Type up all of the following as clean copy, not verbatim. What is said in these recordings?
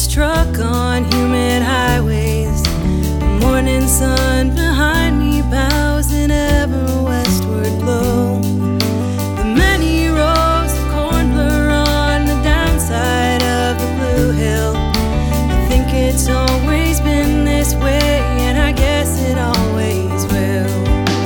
struck on humid highways. The morning sun behind me bows in ever westward glow. The many rows of corn blur on the downside of the Blue Hill. I think it's always been this way, and I guess it always will.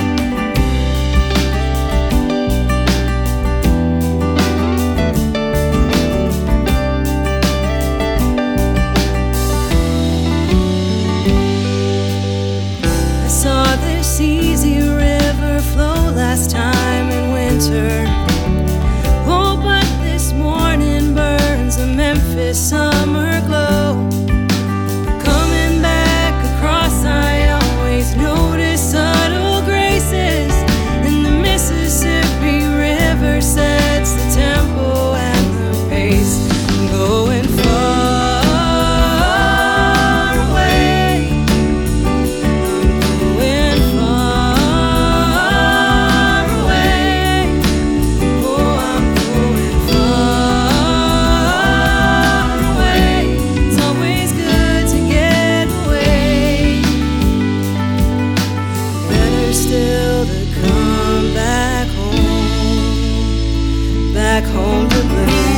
Saw this easy river flow last time in winter. Oh, but this morning burns a Memphis summer glow. Coming back across, I always notice subtle graces, and the Mississippi River sets the tempo and the pace. I'm going far. Still to come back home to Blue.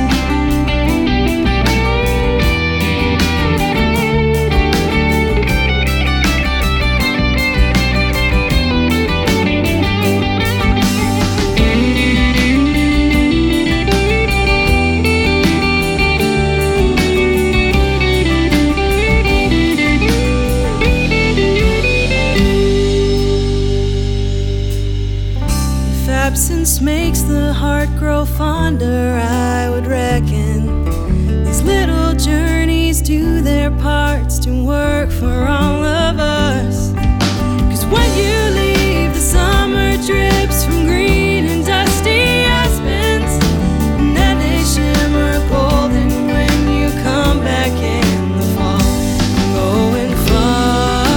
Absence makes the heart grow fonder, I would reckon. These little journeys do their parts to work for all of us. 'Cause when you leave, the summer drips from green and dusty aspens, and then they shimmer golden when you come back in the fall. I'm going far.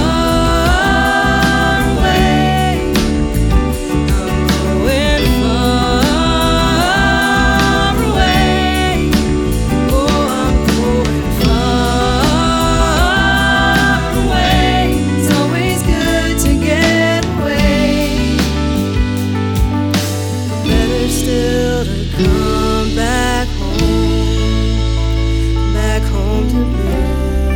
Still to come back home to Blue.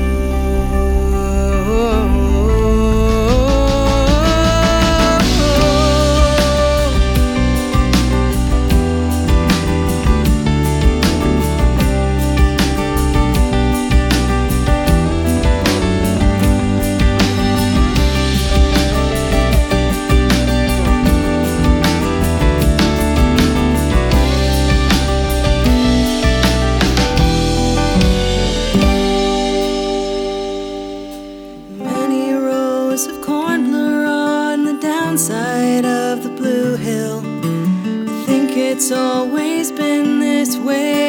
Of corn blur on the downside of the Blue Hill. I think it's always been this way.